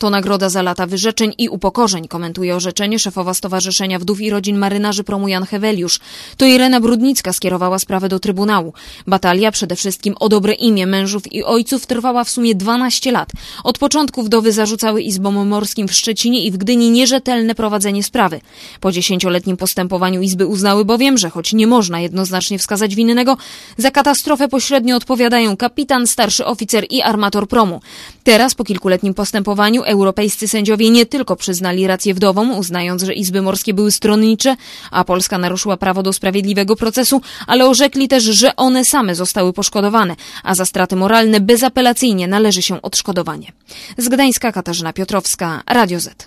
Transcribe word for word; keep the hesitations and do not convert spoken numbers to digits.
To nagroda za lata wyrzeczeń i upokorzeń, komentuje orzeczenie szefowa Stowarzyszenia Wdów i Rodzin Marynarzy Promu Jan Heweliusz. To Irena Brudnicka skierowała sprawę do Trybunału. Batalia przede wszystkim o dobre imię mężów i ojców trwała w sumie dwanaście lat. Od początku wdowy zarzucały izbom morskim w Szczecinie i w Gdyni nierzetelne prowadzenie sprawy. Po dziesięcioletnim postępowaniu izby uznały bowiem, że choć nie można jednoznacznie wskazać winnego, za katastrofę pośrednio odpowiadają kapitan, starszy oficer i armator promu. Teraz, po kilkuletnim postępowaniu, europejscy sędziowie nie tylko przyznali rację wdowom, uznając, że izby morskie były stronnicze, a Polska naruszyła prawo do sprawiedliwego procesu, ale orzekli też, że one same zostały poszkodowane, a za straty moralne bezapelacyjnie należy się odszkodowanie. Z Gdańska Katarzyna Piotrowska, Radio Z.